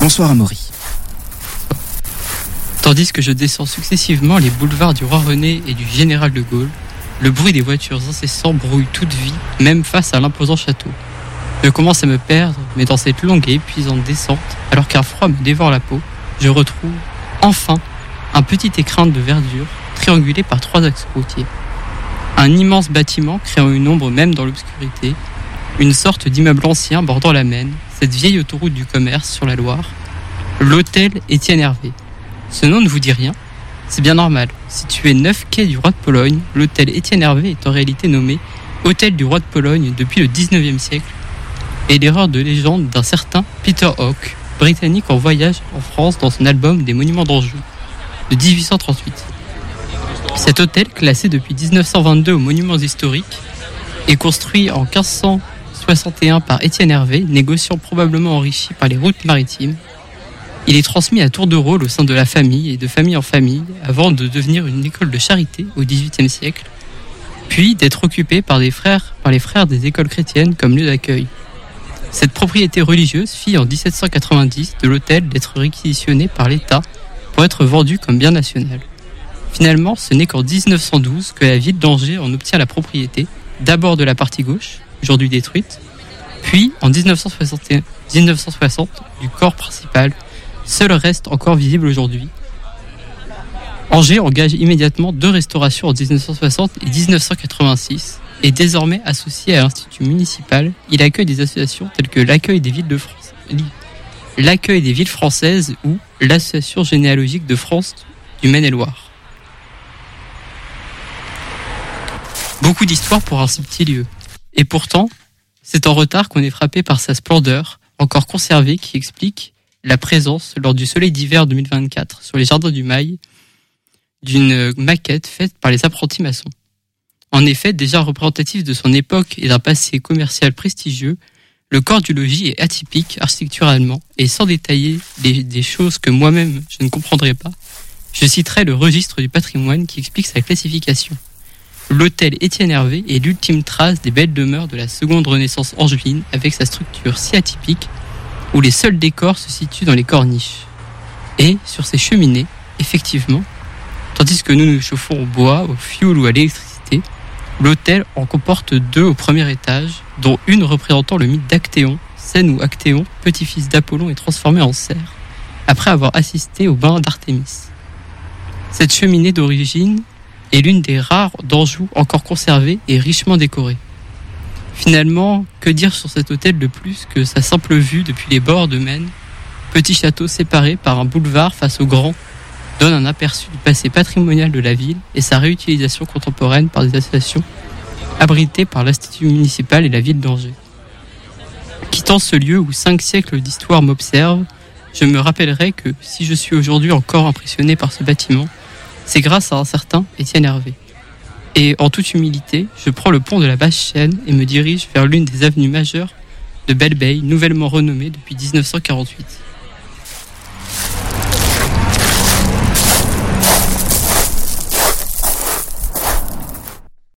Bonsoir Amaury. Tandis que je descends successivement les boulevards du Roi René et du Général de Gaulle, le bruit des voitures incessants brouille toute vie, même face à l'imposant château. Je commence à me perdre, mais dans cette longue et épuisante descente, alors qu'un froid me dévore la peau, je retrouve, enfin, un petit écrin de verdure, triangulé par 3 axes routiers. Un immense bâtiment créant une ombre même dans l'obscurité, une sorte d'immeuble ancien bordant la Maine, cette vieille autoroute du commerce sur la Loire, l'hôtel Étienne Hervé. Ce nom ne vous dit rien? C'est bien normal. Situé 9 quai du Roi de Pologne, l'hôtel Étienne Hervé est en réalité nommé Hôtel du Roi de Pologne depuis le 19e siècle et l'erreur de légende d'un certain Peter Hawke, britannique en voyage en France dans son album des Monuments d'Anjou de 1838. Cet hôtel, classé depuis 1922 aux monuments historiques, est construit en 1561 par Étienne Hervé, négociant probablement enrichi par les routes maritimes. Il est transmis à tour de rôle au sein de la famille et de famille en famille avant de devenir une école de charité au XVIIIe siècle, puis d'être occupé par les frères des écoles chrétiennes comme lieu d'accueil. Cette propriété religieuse fit en 1790 de l'hôtel d'être réquisitionnée par l'État pour être vendu comme bien national. Finalement, ce n'est qu'en 1912 que la ville d'Angers en obtient la propriété, d'abord de la partie gauche, aujourd'hui détruite, puis en 1960 du corps principal, seul reste encore visible aujourd'hui. Angers engage immédiatement 2 restaurations en 1960 et 1986 et désormais associé à l'Institut municipal, il accueille des associations telles que l'Accueil des villes françaises ou l'Association généalogique de France du Maine-et-Loire. Beaucoup d'histoires pour un si petit lieu. Et pourtant, c'est en retard qu'on est frappé par sa splendeur, encore conservée, qui explique la présence, lors du Soleil d'hiver 2024, sur les jardins du Mail, d'une maquette faite par les apprentis maçons. En effet, déjà représentatif de son époque et d'un passé commercial prestigieux, le corps du logis est atypique architecturalement, et sans détailler des choses que moi-même je ne comprendrais pas, je citerai le registre du patrimoine qui explique sa classification. L'hôtel Étienne Hervé est l'ultime trace des belles demeures de la seconde Renaissance angevine, avec sa structure si atypique, où les seuls décors se situent dans les corniches. Et sur ces cheminées, effectivement, tandis que nous nous chauffons au bois, au fioul ou à l'électricité, l'hôtel en comporte 2 au premier étage, dont une représentant le mythe d'Actéon, scène où Actéon, petit-fils d'Apollon, est transformé en cerf, après avoir assisté au bain d'Artémis. Cette cheminée d'origine est l'une des rares d'Anjou encore conservée et richement décorée. Finalement, que dire sur cet hôtel de plus que sa simple vue depuis les bords de Maine, petit château séparé par un boulevard face au grand, donne un aperçu du passé patrimonial de la ville et sa réutilisation contemporaine par des associations abritées par l'Institut municipal et la ville d'Angers. Quittant ce lieu où 5 siècles d'histoire m'observent, je me rappellerai que si je suis aujourd'hui encore impressionné par ce bâtiment, c'est grâce à un certain Étienne Hervé. Et en toute humilité, je prends le pont de la Basse-Chaîne et me dirige vers l'une des avenues majeures de Belle-Beille, nouvellement renommée depuis 1948.